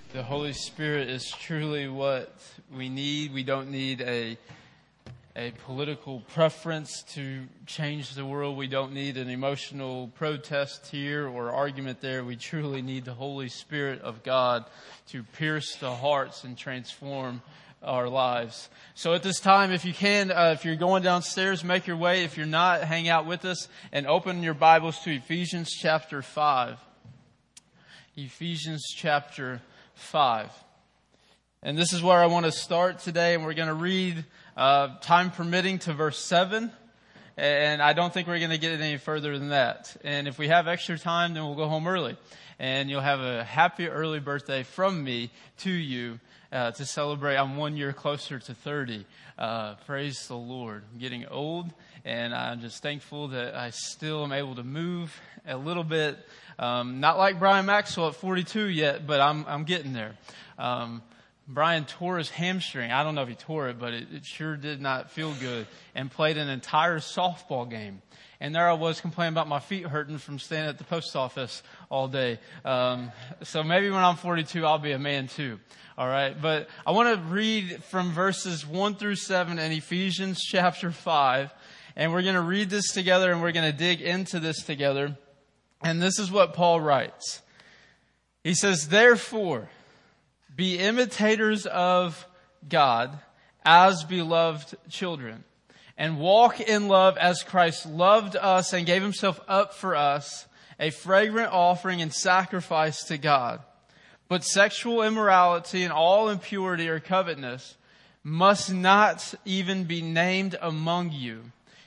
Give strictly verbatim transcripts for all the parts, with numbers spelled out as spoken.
The Holy Spirit is truly what we need. We don't need a a political preference to change the world. We don't need an emotional protest here or argument there. We truly need the Holy Spirit of God to pierce the hearts and transform our lives. So at this time, if you can, uh, if you're going downstairs, make your way. If you're not, hang out with us and open your Bibles to Ephesians chapter five. Ephesians chapter five. And this is where I want to start today, and we're going to read, uh, time permitting, to verse seven. And I don't think we're going to get any further than that. And if we have extra time, then we'll go home early. And you'll have a happy early birthday from me to you uh, to celebrate. I'm one year closer to thirty. Uh, praise the Lord. I'm getting old, and I'm just thankful that I still am able to move a little bit. Um, not like Brian Maxwell at forty-two yet, but I'm I'm getting there. Um, Brian tore his hamstring. I don't know if he tore it, but it, it sure did not feel good, and played an entire softball game. And there I was complaining about my feet hurting from standing at the post office all day. Um, so maybe when I'm forty-two, I'll be a man too. All right. But I want to read from verses one through seven in Ephesians chapter five. And we're going to read this together, and we're going to dig into this together. And this is what Paul writes. He says, "Therefore, be imitators of God as beloved children, and walk in love as Christ loved us and gave himself up for us, a fragrant offering and sacrifice to God. But sexual immorality and all impurity or covetousness must not even be named among you,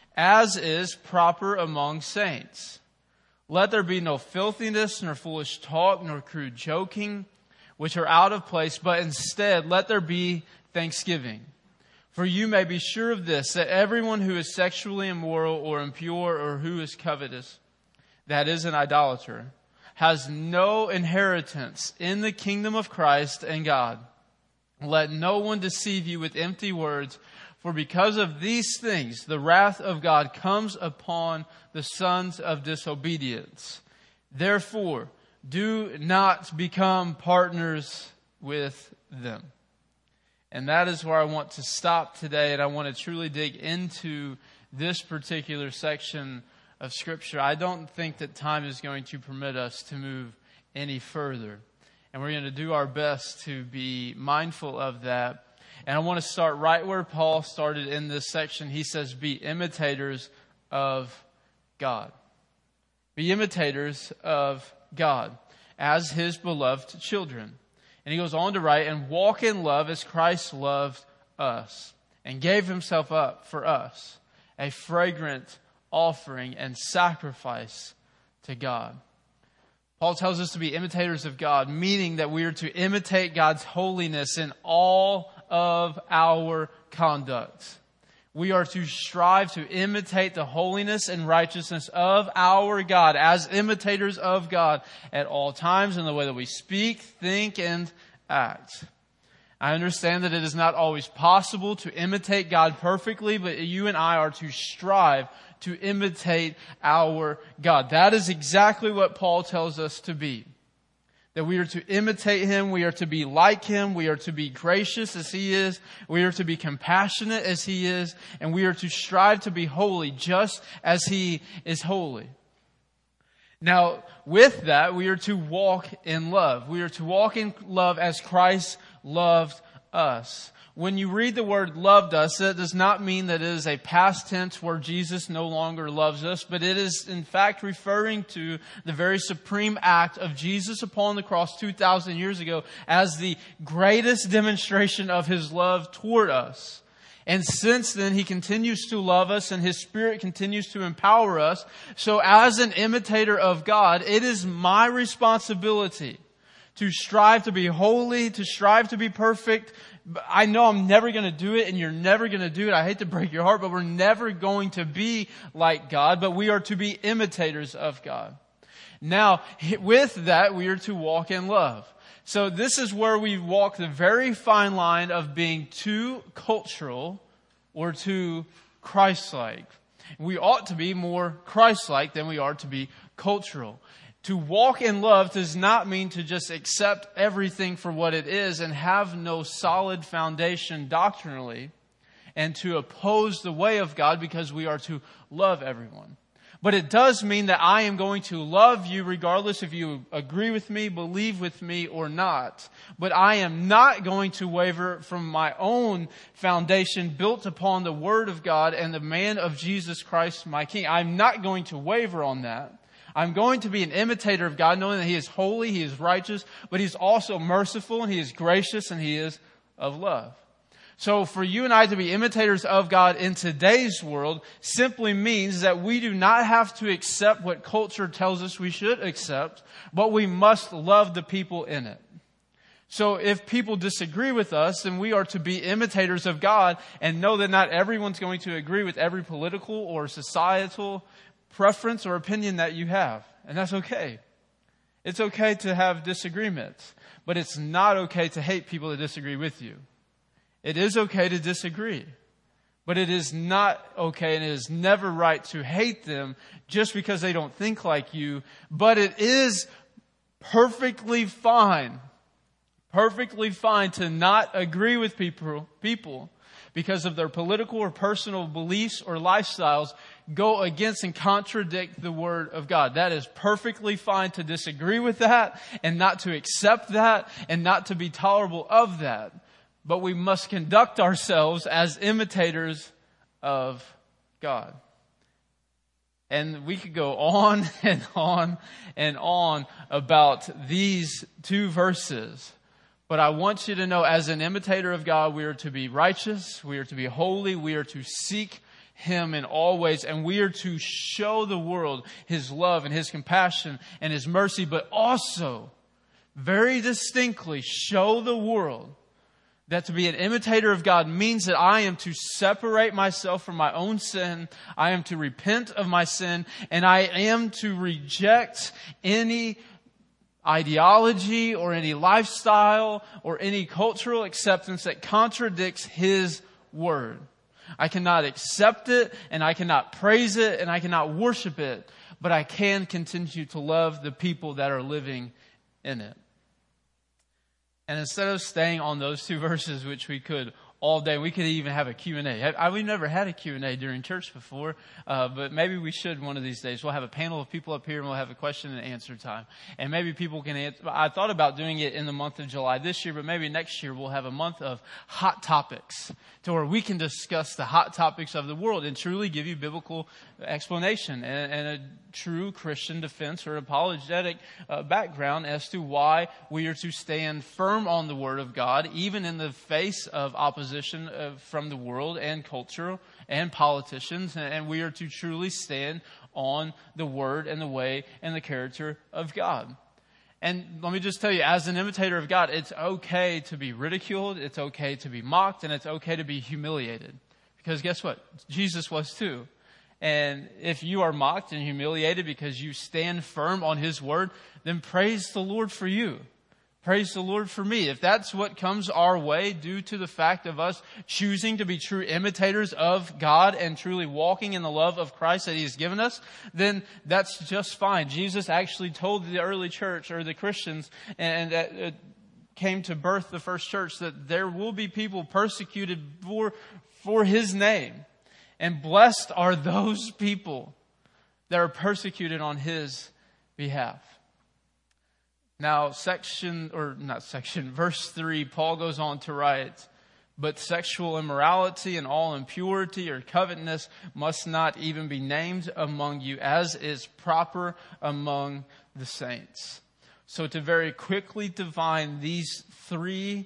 as is proper among saints. Let there be no filthiness, nor foolish talk, nor crude joking, which are out of place, but instead let there be thanksgiving. For you may be sure of this, that everyone who is sexually immoral or impure or who is covetous, that is an idolater, has no inheritance in the kingdom of Christ and God. Let no one deceive you with empty words, for because of these things, the wrath of God comes upon the sons of disobedience. Therefore, do not become partners with them." And that is where I want to stop today, and I want to truly dig into this particular section of Scripture. I don't think that time is going to permit us to move any further. And we're going to do our best to be mindful of that. And I want to start right where Paul started in this section. He says, be imitators of God. Be imitators of God as his beloved children. And he goes on to write, and walk in love as Christ loved us and gave himself up for us, a fragrant offering and sacrifice to God. Paul tells us to be imitators of God, meaning that we are to imitate God's holiness in all of our conduct. We are to strive to imitate the holiness and righteousness of our God as imitators of God at all times in the way that we speak, think, and act. I understand that it is not always possible to imitate God perfectly, but you and I are to strive to imitate our God. That is exactly what Paul tells us to be. That we are to imitate him, we are to be like him, we are to be gracious as he is, we are to be compassionate as he is, and we are to strive to be holy just as he is holy. Now, with that, we are to walk in love. We are to walk in love as Christ loved us. When you read the word loved us, that does not mean that it is a past tense where Jesus no longer loves us, but it is in fact referring to the very supreme act of Jesus upon the cross two thousand years ago as the greatest demonstration of his love toward us. And since then, he continues to love us and his Spirit continues to empower us. So as an imitator of God, it is my responsibility to strive to be holy, to strive to be perfect. I know I'm never going to do it, and you're never going to do it. I hate to break your heart, but we're never going to be like God, but we are to be imitators of God. Now, with that, we are to walk in love. So this is where we walk the very fine line of being too cultural or too Christ-like. We ought to be more Christ-like than we are to be cultural. To walk in love does not mean to just accept everything for what it is and have no solid foundation doctrinally, and to oppose the way of God because we are to love everyone. But it does mean that I am going to love you regardless if you agree with me, believe with me, or not. But I am not going to waver from my own foundation built upon the Word of God and the man of Jesus Christ, my King. I'm not going to waver on that. I'm going to be an imitator of God, knowing that He is holy, He is righteous, but He's also merciful, and He is gracious, and He is of love. So for you and I to be imitators of God in today's world simply means that we do not have to accept what culture tells us we should accept, but we must love the people in it. So if people disagree with us, then we are to be imitators of God and know that not everyone's going to agree with every political or societal preference or opinion that you have. And that's okay. It's okay to have disagreements, but it's not okay to hate people that disagree with you. It is okay to disagree, but it is not okay and it is never right to hate them just because they don't think like you. But it is perfectly fine, perfectly fine to not agree with people, people because of their political or personal beliefs or lifestyles go against and contradict the Word of God. That is perfectly fine to disagree with that and not to accept that and not to be tolerable of that. But we must conduct ourselves as imitators of God. And we could go on and on and on about these two verses. But I want you to know, as an imitator of God, we are to be righteous, we are to be holy, we are to seek Him in all ways, and we are to show the world His love and His compassion and His mercy, but also, very distinctly, show the world that to be an imitator of God means that I am to separate myself from my own sin. I am to repent of my sin. And I am to reject any ideology or any lifestyle or any cultural acceptance that contradicts His Word. I cannot accept it and I cannot praise it and I cannot worship it. But I can continue to love the people that are living in it. And instead of staying on those two verses, which we could all day, we could even have a Q and A. I, we've never had a Q and A during church before, uh, but maybe we should one of these days. We'll have a panel of people up here and we'll have a question and answer time. And maybe people can answer. I thought about doing it in the month of July this year, but maybe next year we'll have a month of hot topics to where we can discuss the hot topics of the world and truly give you biblical explanation and, and a true Christian defense or apologetic uh, background as to why we are to stand firm on the Word of God, even in the face of opposition uh, from the world and culture and politicians. And we are to truly stand on the Word and the way and the character of God. And let me just tell you, as an imitator of God, it's okay to be ridiculed, it's okay to be mocked, and it's okay to be humiliated. Because guess what? Jesus was too. And if you are mocked and humiliated because you stand firm on His Word, then praise the Lord for you. Praise the Lord for me. If that's what comes our way due to the fact of us choosing to be true imitators of God and truly walking in the love of Christ that He has given us, then that's just fine. Jesus actually told the early church or the Christians, and that uh, came to birth the first church, that there will be people persecuted for, for His name. And blessed are those people that are persecuted on His behalf. Now, section, or not section, verse three, Paul goes on to write, but sexual immorality and all impurity or covetousness must not even be named among you, as is proper among the saints. So to very quickly define these three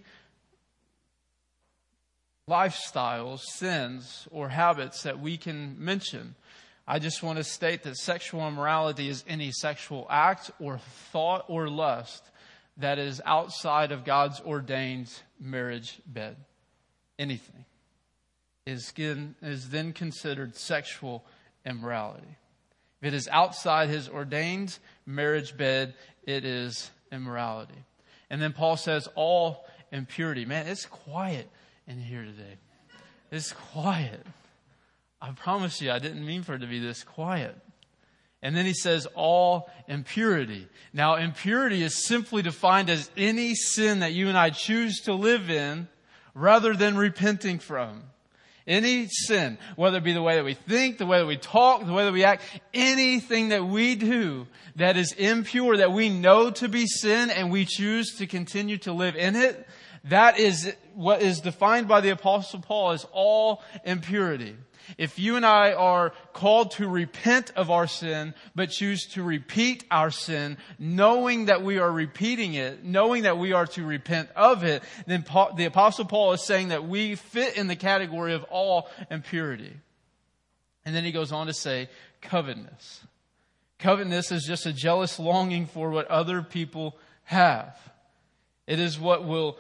lifestyles, sins, or habits that we can mention, I just want to state that sexual immorality is any sexual act or thought or lust that is outside of God's ordained marriage bed. Anything is, is then considered sexual immorality. If it is outside His ordained marriage bed, it is immorality. And then Paul says all impurity. Man, it's quiet in here today. It's quiet. I promise you, I didn't mean for it to be this quiet. And then he says all impurity. Now, impurity is simply defined as any sin that you and I choose to live in rather than repenting from. Any sin, whether it be the way that we think, the way that we talk, the way that we act, anything that we do that is impure, that we know to be sin and we choose to continue to live in it, that is what is defined by the Apostle Paul as all impurity. If you and I are called to repent of our sin, but choose to repeat our sin, knowing that we are repeating it, knowing that we are to repent of it, then Paul, the Apostle Paul is saying that we fit in the category of all impurity. And then he goes on to say covetousness. Covetousness is just a jealous longing for what other people have. It is what will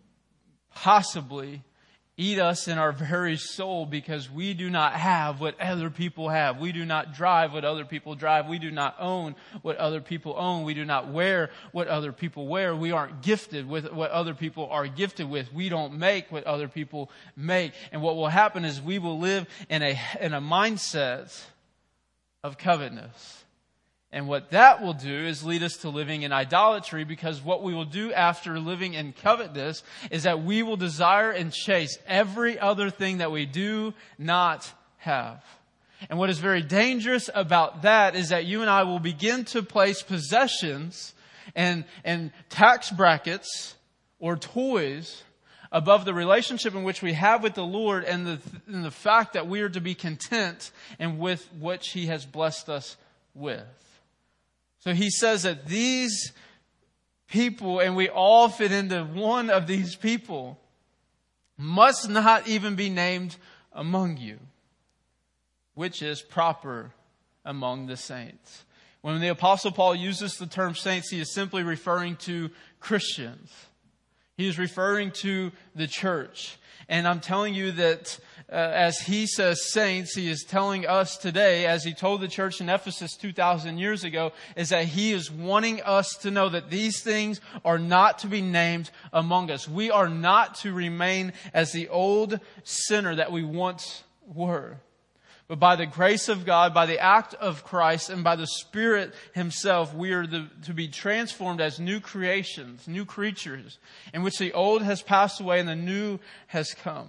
possibly eat us in our very soul because we do not have what other people have. We do not drive what other people drive. We do not own what other people own. We do not wear what other people wear. We aren't gifted with what other people are gifted with. We don't make what other people make. And what will happen is we will live in a, in a mindset of covetousness. And what that will do is lead us to living in idolatry, because what we will do after living in covetousness is that we will desire and chase every other thing that we do not have. And what is very dangerous about that is that you and I will begin to place possessions and, and tax brackets or toys above the relationship in which we have with the Lord and the, and the fact that we are to be content and with which He has blessed us with. So he says that these people, and we all fit into one of these people, must not even be named among you, which is proper among the saints. When the Apostle Paul uses the term saints, he is simply referring to Christians. He is referring to the church. And I'm telling you that uh, as he says saints, he is telling us today, as he told the church in Ephesus two thousand years ago, is that he is wanting us to know that these things are not to be named among us. We are not to remain as the old sinner that we once were. But by the grace of God, by the act of Christ, and by the Spirit Himself, we are the, to be transformed as new creations, new creatures, in which the old has passed away and the new has come.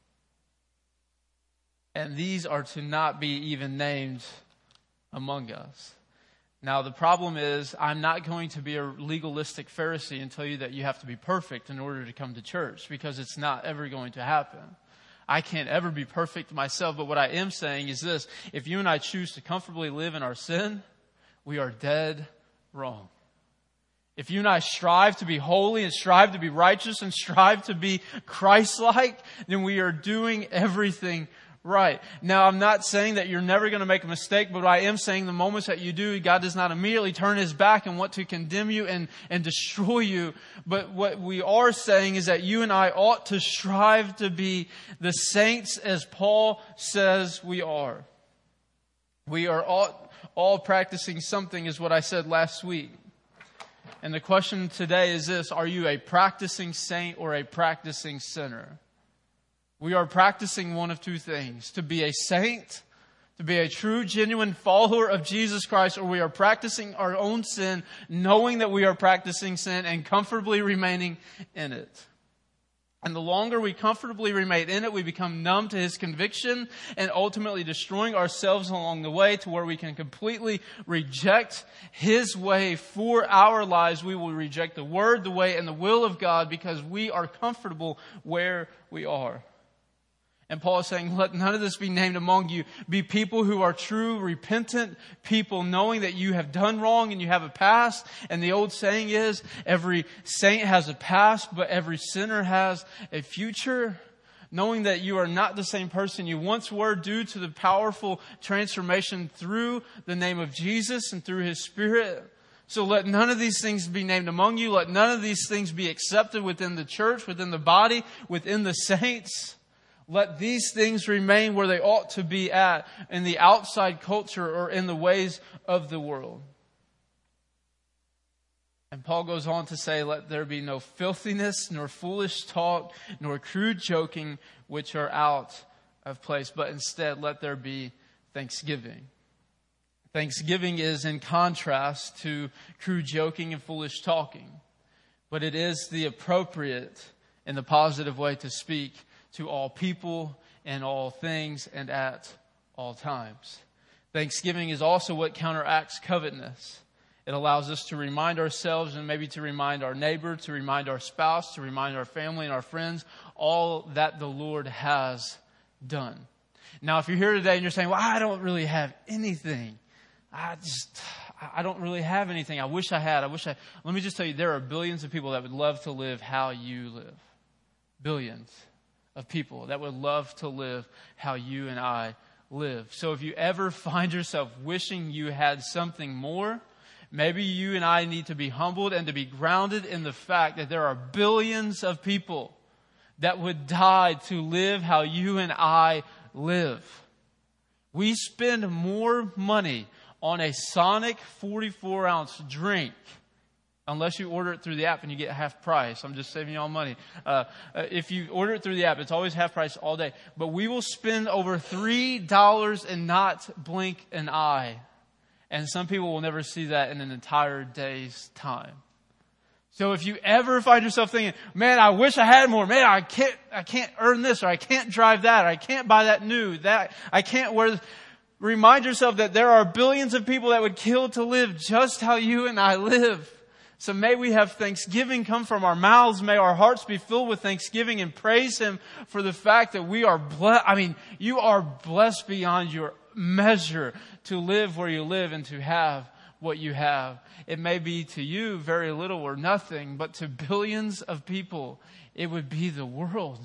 And these are to not be even named among us. Now, the problem is, I'm not going to be a legalistic Pharisee and tell you that you have to be perfect in order to come to church, because it's not ever going to happen. I can't ever be perfect myself, but what I am saying is this: if you and I choose to comfortably live in our sin, we are dead wrong. If you and I strive to be holy and strive to be righteous and strive to be Christ-like, then we are doing everything right. Now, I'm not saying that you're never going to make a mistake, but I am saying the moments that you do, God does not immediately turn His back and want to condemn you and, and destroy you. But what we are saying is that you and I ought to strive to be the saints as Paul says we are. We are all, all practicing something, is what I said last week. And the question today is this: are you a practicing saint or a practicing sinner? We are practicing one of two things: to be a saint, to be a true, genuine follower of Jesus Christ, or we are practicing our own sin, knowing that we are practicing sin and comfortably remaining in it. And the longer we comfortably remain in it, we become numb to His conviction and ultimately destroying ourselves along the way to where we can completely reject His way for our lives. We will reject the Word, the way, and the will of God because we are comfortable where we are. And Paul is saying, let none of this be named among you. Be people who are true, repentant people, knowing that you have done wrong and you have a past. And the old saying is, every saint has a past, but every sinner has a future. Knowing that you are not the same person you once were due to the powerful transformation through the name of Jesus and through His Spirit. So let none of these things be named among you. Let none of these things be accepted within the church, within the body, within the saints. Let these things remain where they ought to be at, in the outside culture or in the ways of the world. And Paul goes on to say, let there be no filthiness, nor foolish talk, nor crude joking, which are out of place, but instead let there be thanksgiving. Thanksgiving is in contrast to crude joking and foolish talking, but it is the appropriate and the positive way to speak to all people and all things and at all times. Thanksgiving is also what counteracts covetousness. It allows us to remind ourselves and maybe to remind our neighbor, to remind our spouse, to remind our family and our friends, all that the Lord has done. Now, if you're here today and you're saying, well, I don't really have anything. I just, I don't really have anything. I wish I had. I wish I, let me just tell you, there are billions of people that would love to live how you live. Billions of people that would love to live how you and I live. So if you ever find yourself wishing you had something more, maybe you and I need to be humbled and to be grounded in the fact that there are billions of people that would die to live how you and I live. We spend more money on a Sonic forty-four ounce drink, unless you order it through the app and you get half price. I'm just saving y'all money. Uh, if you order it through the app, it's always half price all day. But we will spend over three dollars and not blink an eye. And some people will never see that in an entire day's time. So if you ever find yourself thinking, man, I wish I had more. Man, I can't, I can't earn this, or I can't drive that, or I can't buy that new, that, I can't wear this. Remind yourself that there are billions of people that would kill to live just how you and I live. So may we have thanksgiving come from our mouths. May our hearts be filled with thanksgiving and praise Him for the fact that we are blessed. I mean, you are blessed beyond your measure to live where you live and to have what you have. It may be to you very little or nothing, but to billions of people, it would be the world.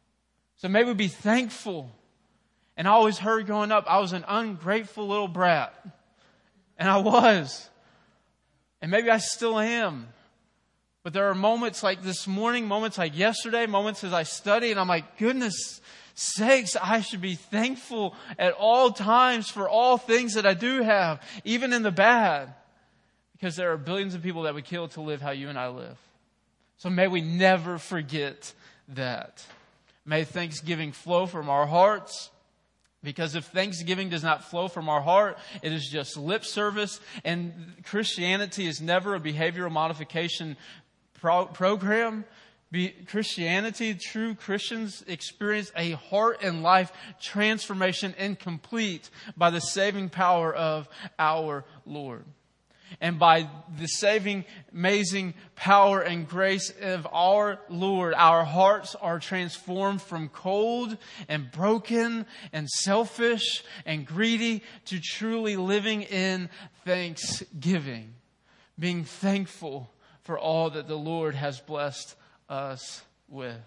So may we be thankful. And I always heard growing up, I was an ungrateful little brat. And I was. And maybe I still am. But there are moments like this morning, moments like yesterday, moments as I study, and I'm like, goodness sakes, I should be thankful at all times for all things that I do have, even in the bad. Because there are billions of people that would kill to live how you and I live. So may we never forget that. May thanksgiving flow from our hearts. Because if thanksgiving does not flow from our heart, it is just lip service. And Christianity is never a behavioral modification pro- program. Be- Christianity, true Christians experience a heart and life transformation incomplete by the saving power of our Lord. And by the saving, amazing power and grace of our Lord, our hearts are transformed from cold and broken and selfish and greedy to truly living in thanksgiving, being thankful for all that the Lord has blessed us with.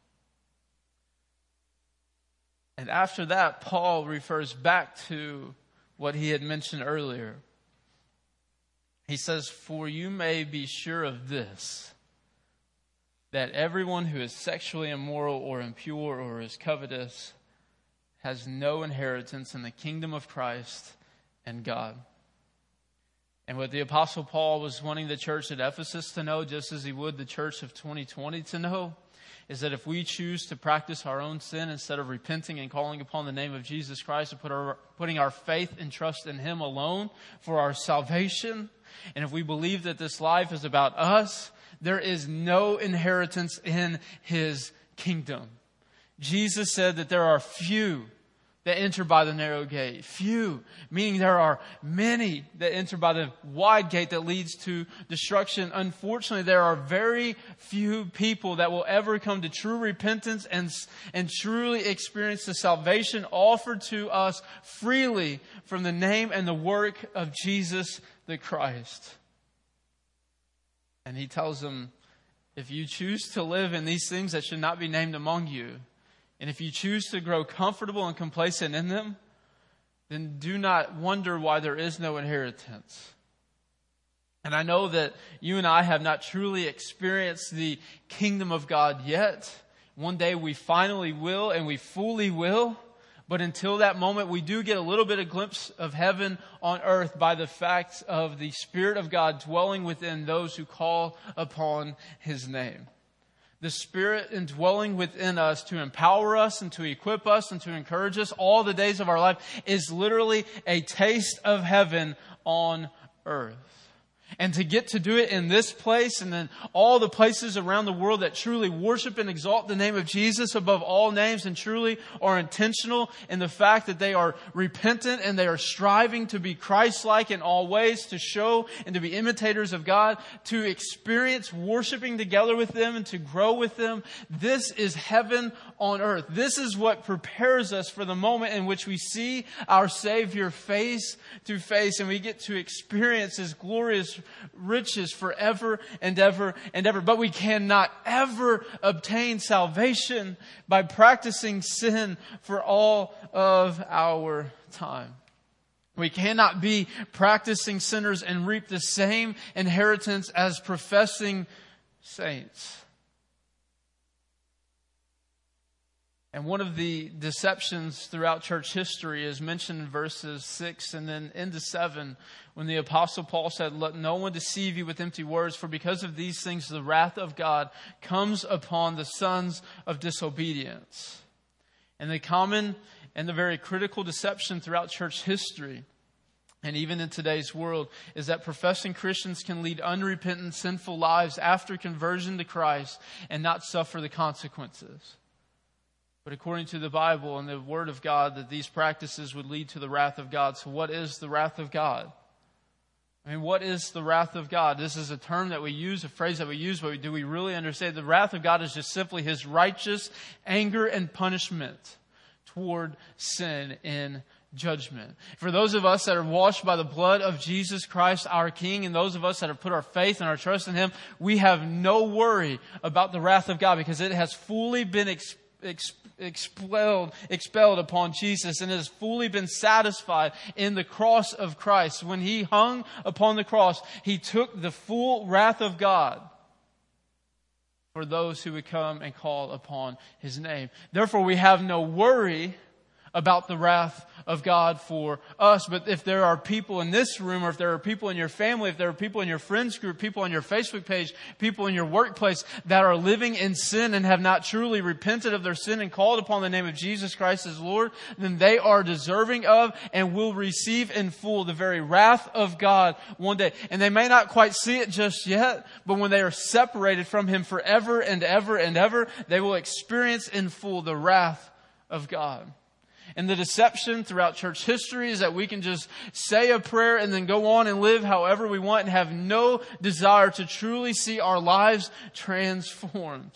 And after that, Paul refers back to what he had mentioned earlier. He says, for you may be sure of this, that everyone who is sexually immoral or impure or is covetous has no inheritance in the kingdom of Christ and God. And what the Apostle Paul was wanting the church at Ephesus to know, just as he would the church of twenty twenty to know, is that if we choose to practice our own sin instead of repenting and calling upon the name of Jesus Christ and put our, putting our faith and trust in Him alone for our salvation, and if we believe that this life is about us, there is no inheritance in His kingdom. Jesus said that there are few that enter by the narrow gate. Few, meaning there are many that enter by the wide gate that leads to destruction. Unfortunately, there are very few people that will ever come to true repentance and, and truly experience the salvation offered to us freely from the name and the work of Jesus the Christ. And He tells them, if you choose to live in these things that should not be named among you, and if you choose to grow comfortable and complacent in them, then do not wonder why there is no inheritance. And I know that you and I have not truly experienced the kingdom of God yet. One day we finally will, and we fully will. But until that moment, we do get a little bit of glimpse of heaven on earth by the fact of the Spirit of God dwelling within those who call upon His name. the Spirit indwelling within us to empower us and to equip us and to encourage us all the days of our life is literally a taste of heaven on earth. And to get to do it in this place and then all the places around the world that truly worship and exalt the name of Jesus above all names and truly are intentional in the fact that they are repentant and they are striving to be Christ-like in all ways, to show and to be imitators of God, to experience worshiping together with them and to grow with them. This is heaven on earth. This is what prepares us for the moment in which we see our Savior face to face and we get to experience His glorious riches forever and ever and ever. But we cannot ever obtain salvation by practicing sin for all of our time. We cannot be practicing sinners and reap the same inheritance as professing saints. And one of the deceptions throughout church history is mentioned in verses six and then into seven, when the Apostle Paul said, "Let no one deceive you with empty words, for because of these things the wrath of God comes upon the sons of disobedience." And the common and the very critical deception throughout church history, and even in today's world, is that professing Christians can lead unrepentant, sinful lives after conversion to Christ and not suffer the consequences. But according to the Bible and the Word of God, that these practices would lead to the wrath of God. So what is the wrath of God? I mean, what is the wrath of God? This is a term that we use, a phrase that we use, but do we really understand? The wrath of God is just simply His righteous anger and punishment toward sin in judgment. For those of us that are washed by the blood of Jesus Christ, our King, and those of us that have put our faith and our trust in Him, we have no worry about the wrath of God because it has fully been experienced expelled expelled upon Jesus, and it has fully been satisfied in the cross of Christ. When He hung upon the cross, He took the full wrath of God for those who would come and call upon His name. Therefore, we have no worry about the wrath of God for us. But if there are people in this room, or if there are people in your family, if there are people in your friends group, people on your Facebook page, people in your workplace that are living in sin and have not truly repented of their sin and called upon the name of Jesus Christ as Lord, then they are deserving of and will receive in full the very wrath of God one day. And they may not quite see it just yet, but when they are separated from Him forever and ever and ever, they will experience in full the wrath of God. And the deception throughout church history is that we can just say a prayer and then go on and live however we want and have no desire to truly see our lives transformed.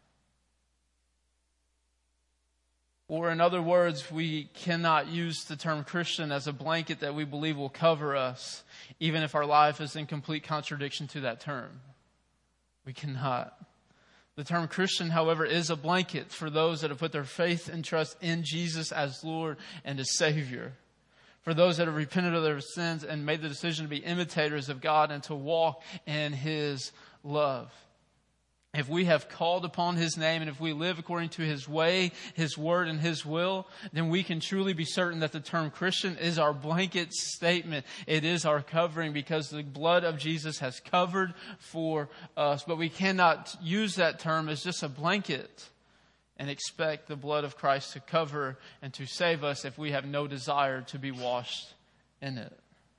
Or in other words, we cannot use the term Christian as a blanket that we believe will cover us, even if our life is in complete contradiction to that term. We cannot. The term Christian, however, is a blanket for those that have put their faith and trust in Jesus as Lord and as Savior. For those that have repented of their sins and made the decision to be imitators of God and to walk in His love. If we have called upon His name and if we live according to His way, His word, and His will, then we can truly be certain that the term Christian is our blanket statement. It is our covering because the blood of Jesus has covered for us. But we cannot use that term as just a blanket and expect the blood of Christ to cover and to save us if we have no desire to be washed in it.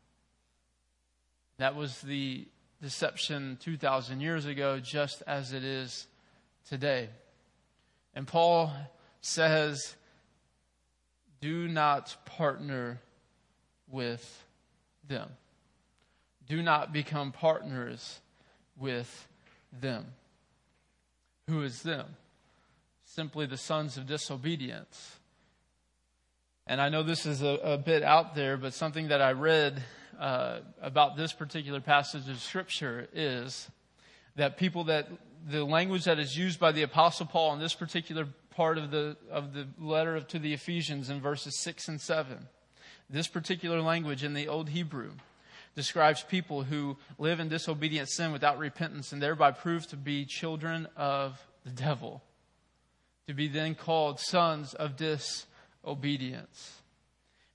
That was the deception two thousand years ago, just as it is today. And Paul says, do not partner with them. Do not become partners with them. Who is them? Simply the sons of disobedience. And I know this is a, a bit out there, but something that I read Uh, about this particular passage of Scripture is that people that the language that is used by the Apostle Paul in this particular part of the of the letter to the Ephesians in verses six and seven, this particular language in the Old Hebrew describes people who live in disobedient sin without repentance and thereby prove to be children of the devil, to be then called sons of disobedience.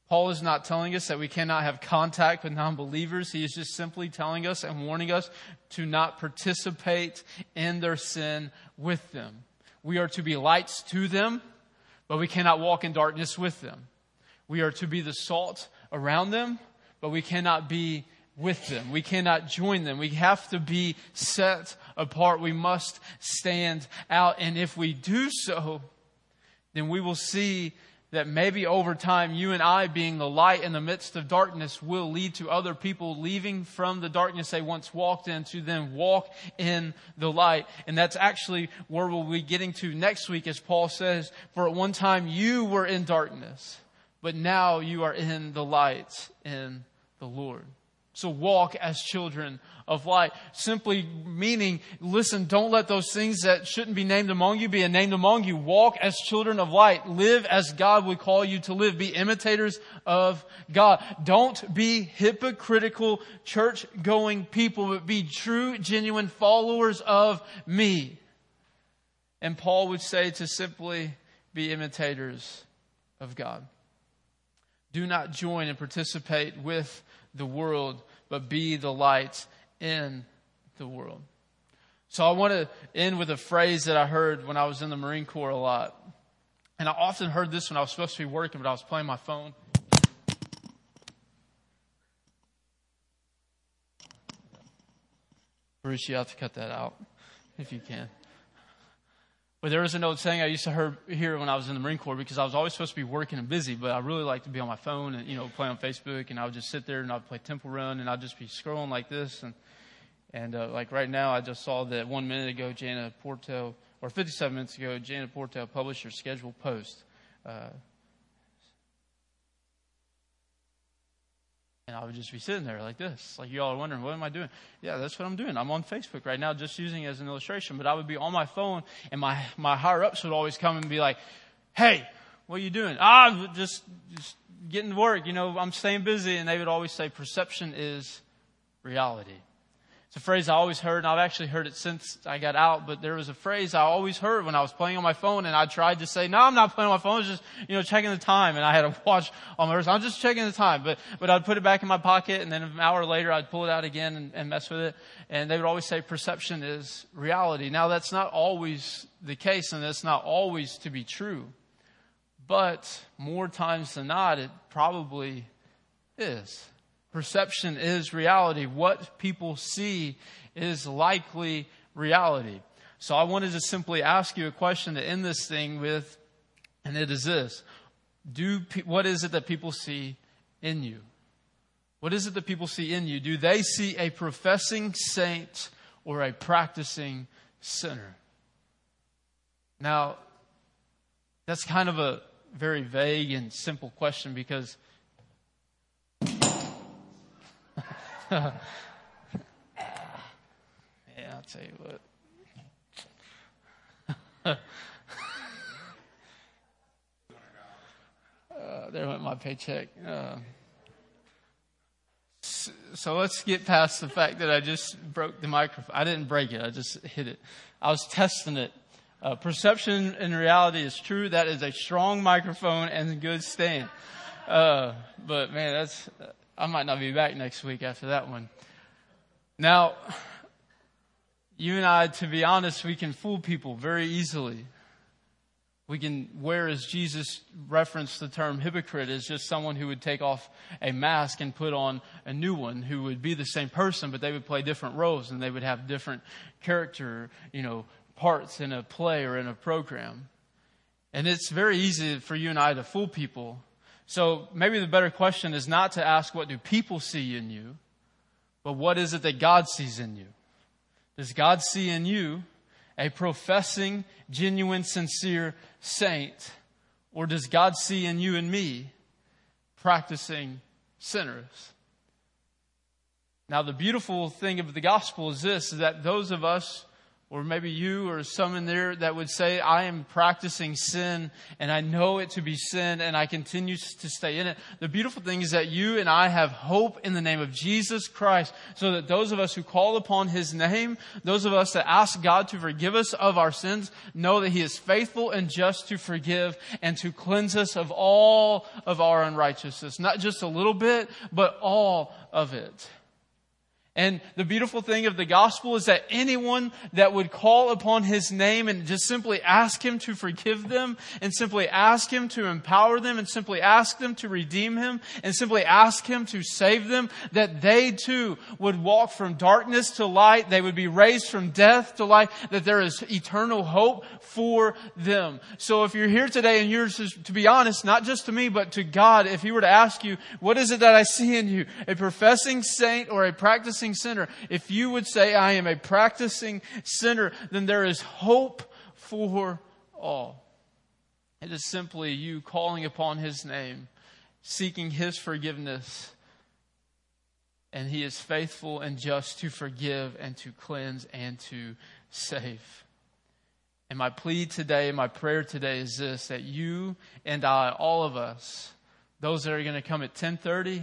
Paul is not telling us that we cannot have contact with non-believers. He is just simply telling us and warning us to not participate in their sin with them. We are to be lights to them, but we cannot walk in darkness with them. We are to be the salt around them, but we cannot be with them. We cannot join them. We have to be set apart. We must stand out. And if we do so, then we will see that maybe over time, you and I being the light in the midst of darkness will lead to other people leaving from the darkness they once walked in to then walk in the light. And that's actually where we'll be getting to next week, as Paul says, for at one time you were in darkness, but now you are in the light in the Lord. So walk as children of light. Simply meaning, listen, don't let those things that shouldn't be named among you be named among you. Walk as children of light. Live as God would call you to live. Be imitators of God. Don't be hypocritical, church-going people, but be true, genuine followers of me. And Paul would say to simply be imitators of God. Do not join and participate with the world, but be the light in the world. So I want to end with a phrase that I heard when I was in the Marine Corps a lot. And I often heard this when I was supposed to be working, but I was playing my phone. Bruce, you have to cut that out if you can. But there was an old saying I used to hear, hear when I was in the Marine Corps, because I was always supposed to be working and busy, but I really like to be on my phone and, you know, play on Facebook, and I would just sit there and I'd play Temple Run, and I'd just be scrolling like this. And, and uh, like right now, I just saw that one minute ago, Jana Portel, or fifty-seven minutes ago, Jana Portel published her scheduled post. Uh, And I would just be sitting there like this. Like, you all are wondering, what am I doing? Yeah, that's what I'm doing. I'm on Facebook right now, just using it as an illustration. But I would be on my phone, and my, my higher-ups would always come and be like, hey, what are you doing? Ah, just, just getting to work. You know, I'm staying busy. And they would always say, perception is reality. It's a phrase I always heard, and I've actually heard it since I got out, but there was a phrase I always heard when I was playing on my phone, and I tried to say, no, I'm not playing on my phone, I was just, you know, checking the time, and I had to watch on my wrist. I'm just checking the time, but, but I'd put it back in my pocket, and then an hour later, I'd pull it out again and, and mess with it, and they would always say, perception is reality. Now, that's not always the case, and that's not always to be true, but more times than not, it probably is. Perception is reality. What people see is likely reality. So I wanted to simply ask you a question to end this thing with, and it is this. Do what is it that people see in you? What is it that people see in you? Do they see a professing saint or a practicing sinner? Now, that's kind of a very vague and simple question, because yeah, I'll tell you what. uh, there went my paycheck. Uh, so, so let's get past the fact that I just broke the microphone. I didn't break it. I just hit it. I was testing it. Uh, perception and reality is true. That is a strong microphone and a good stand. Uh, but man, that's... I might not be back next week after that one. Now, you and I, to be honest, we can fool people very easily. We can, whereas Jesus referenced the term hypocrite as just someone who would take off a mask and put on a new one, who would be the same person, but they would play different roles and they would have different character, you know, parts in a play or in a program. And it's very easy for you and I to fool people. So maybe the better question is not to ask, what do people see in you, but what is it that God sees in you? Does God see in you a professing, genuine, sincere saint? Or does God see in you and me practicing sinners? Now, the beautiful thing of the gospel is this, is that those of us Or maybe you or some in there that would say, I am practicing sin and I know it to be sin and I continue to stay in it. The beautiful thing is that you and I have hope in the name of Jesus Christ, so that those of us who call upon His name, those of us that ask God to forgive us of our sins, know that He is faithful and just to forgive and to cleanse us of all of our unrighteousness. Not just a little bit, but all of it. And the beautiful thing of the gospel is that anyone that would call upon His name and just simply ask Him to forgive them, and simply ask Him to empower them, and simply ask them to redeem Him, and simply ask Him to save them, that they too would walk from darkness to light. They would be raised from death to life, that there is eternal hope for them. So if you're here today and you're, to be honest, not just to me, but to God, if He were to ask you, what is it that I see in you? A professing saint or a practicing sinner? If you would say, I am a practicing sinner, then there is hope for all. It is simply you calling upon His name, seeking His forgiveness, and He is faithful and just to forgive and to cleanse and to save. And my plea today, my prayer today is this, that you and I, all of us, those that are going to come at ten thirty,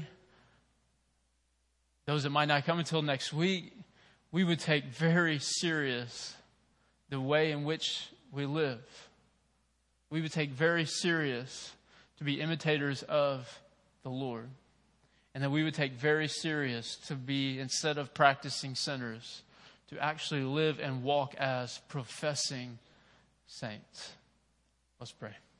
those that might not come until next week, we would take very serious the way in which we live. We would take very serious to be imitators of the Lord. And that we would take very serious to be, instead of practicing sinners, to actually live and walk as professing saints. Let's pray.